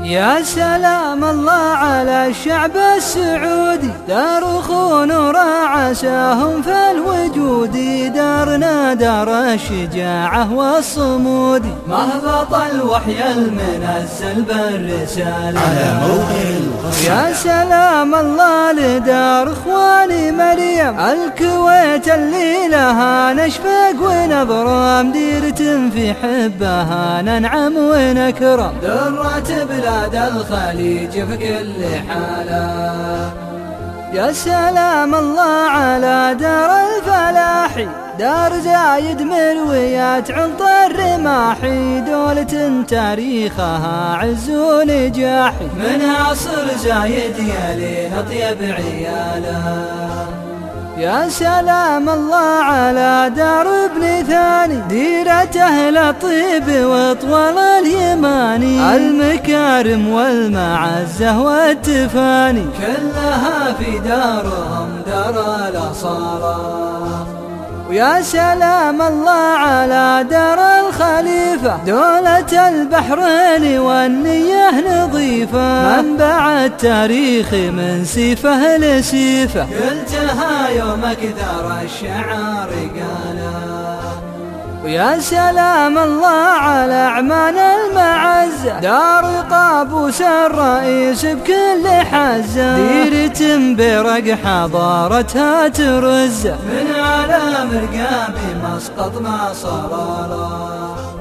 يا سلام الله على الشعب السعودي، دار خون عساهم في الوجود، دارنا دار الشجاعة والصمود، مهبط الوحي المنزل بالرسالة على موقع القصيدة. يا سلام الله لدار اخواني مريم الكويت اللي لها نشفق ونبرم، ديرة في حبها ننعم ونكرم، درة بلاد الخليج في كل حالة. يا سلام الله على دار الفلاحي، دار زايد مرويات عنط الرماحي، دولة تاريخها عز ونجاحي، من عصر زايد يلين اطيب عياله. يا سلام الله على دار ابن ثاني، ديرة أهل الطيب وطول اليماني، المكارم والمعزة والتفاني، كلها في دارهم دار الأصالة. ويا سلام الله على دار الخليفة، دولة البحرين والنية نظيفة، منبع التاريخ من سيفه لسيفه، قلتها يوم كثر الشعار قاله. ويا سلام الله على عمان المعزة، دار قابوس الرئيس بكل حزة، ديرة برق حضارتها ترزة، من على مرقام مسقط ما صلاله،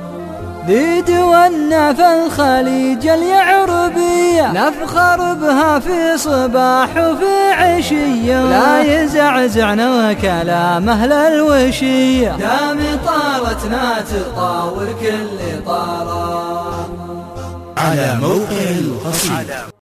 ديدونا في الخليج اليعربية، نفخر بها في صباح وفي عشية، لا يزعزعنا كلام أهل الوشية، دام طالتنا تطاول كل طالة. على موقع القصيدة.